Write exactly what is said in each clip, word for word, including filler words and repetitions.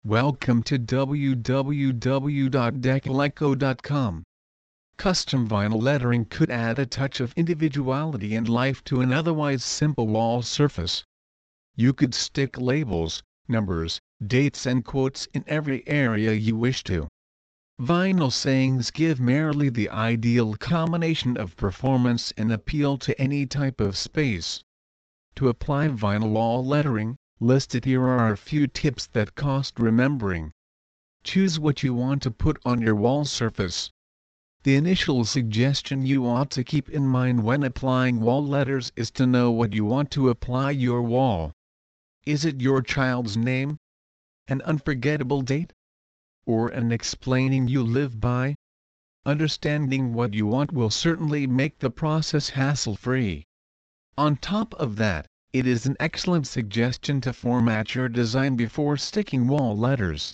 Welcome to w w w dot decaleco dot com. Custom vinyl lettering could add a touch of individuality and life to an otherwise simple wall surface. You could stick labels, numbers, dates and quotes in every area you wish to. Vinyl sayings give merely the ideal combination of performance and appeal to any type of space. To apply vinyl wall lettering, listed here are a few tips that cost remembering. Choose what you want to put on your wall surface. The initial suggestion you ought to keep in mind when applying wall letters is to know what you want to apply your wall. Is it your child's name? An unforgettable date? Or an explaining you live by? Understanding what you want will certainly make the process hassle-free. On top of that, it is an excellent suggestion to format your design before sticking wall letters.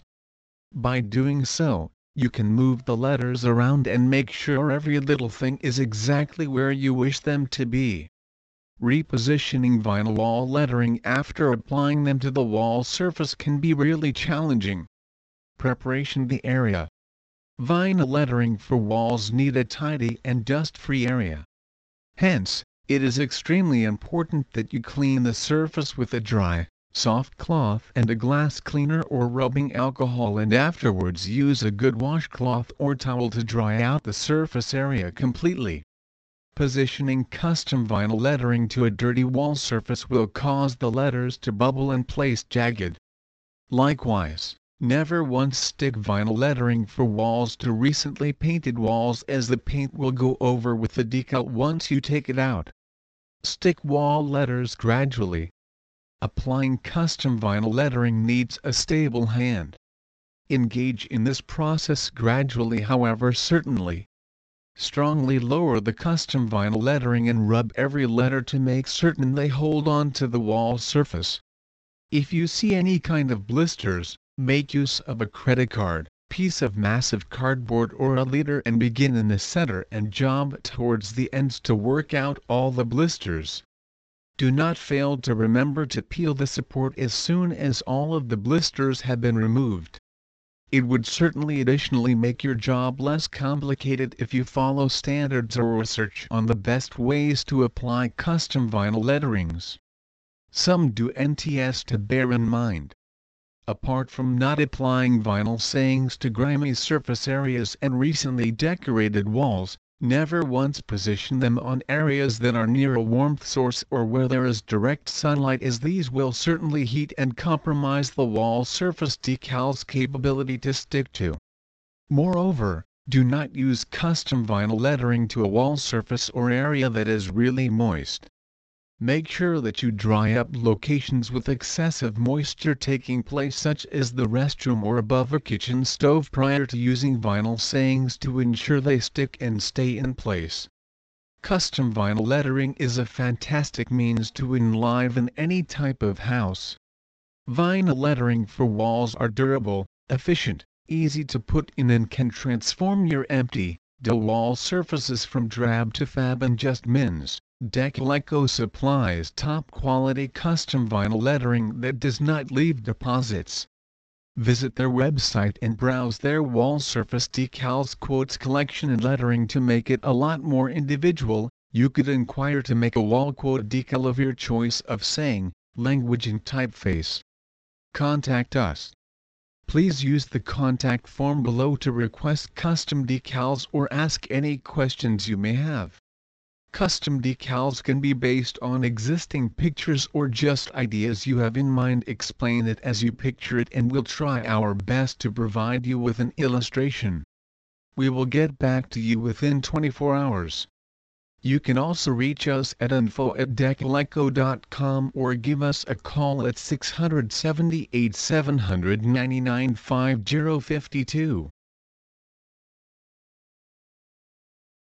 By doing so, you can move the letters around and make sure every little thing is exactly where you wish them to be. Repositioning vinyl wall lettering after applying them to the wall surface can be really challenging. Preparation: the area. Vinyl lettering for walls need a tidy and dust-free area. Hence, it is extremely important that you clean the surface with a dry, soft cloth and a glass cleaner or rubbing alcohol, and afterwards use a good washcloth or towel to dry out the surface area completely. Positioning custom vinyl lettering to a dirty wall surface will cause the letters to bubble and place jagged. Likewise, never once stick vinyl lettering for walls to recently painted walls, as the paint will go over with the decal once you take it out. Stick wall letters gradually. Applying custom vinyl lettering needs a stable hand. Engage in this process gradually, however certainly. Strongly lower the custom vinyl lettering and rub every letter to make certain they hold on to the wall surface. If you see any kind of blisters, make use of a credit card, piece of massive cardboard or a leader and begin in the center and job towards the ends to work out all the blisters. Do not fail to remember to peel the support as soon as all of the blisters have been removed. It would certainly additionally make your job less complicated if you follow standards or research on the best ways to apply custom vinyl letterings. Some do N T S to bear in mind. Apart from not applying vinyl sayings to grimy surface areas and recently decorated walls, never once position them on areas that are near a warmth source or where there is direct sunlight, as these will certainly heat and compromise the wall surface decal's capability to stick to. Moreover, do not use custom vinyl lettering to a wall surface or area that is really moist. Make sure that you dry up locations with excessive moisture taking place, such as the restroom or above a kitchen stove, prior to using vinyl sayings to ensure they stick and stay in place. Custom vinyl lettering is a fantastic means to enliven any type of house. Vinyl lettering for walls are durable, efficient, easy to put in, and can transform your empty, dull wall surfaces from drab to fab in just minutes. Decaleco supplies top-quality custom vinyl lettering that does not leave deposits. Visit their website and browse their wall surface decals, quotes, collection and lettering to make it a lot more individual. You could inquire to make a wall quote decal of your choice of saying, language and typeface. Contact us. Please use the contact form below to request custom decals or ask any questions you may have. Custom decals can be based on existing pictures or just ideas you have in mind. Explain it as you picture it and we'll try our best to provide you with an illustration. We will get back to you within twenty-four hours. You can also reach us at info at decaleco dot com or give us a call at six seven eight, seven nine nine, five zero five two.